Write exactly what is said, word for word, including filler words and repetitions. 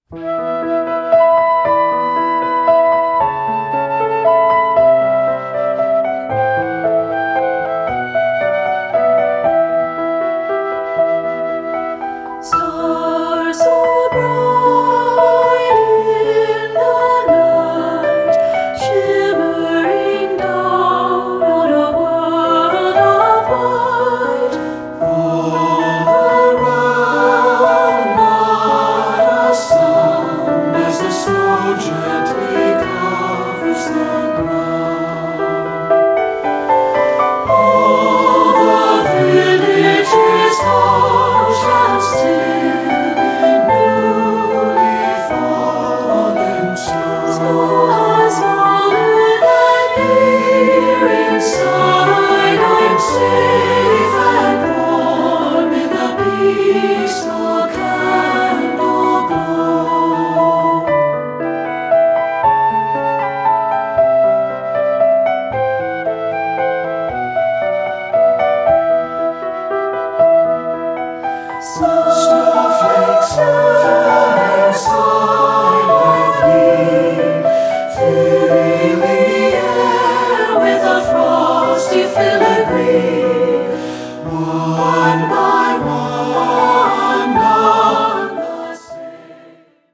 Stars so bright in the night, shimmering down on a world of white. All around, not a sound, as the snow gently covers the ground. All the village is hushed and still in newly fallen snow. Snow has fallen, and here inside I'm safe and warm in the peaceful candle glow. Snowflakes falling silently, filling the air with a frosty filigree. One by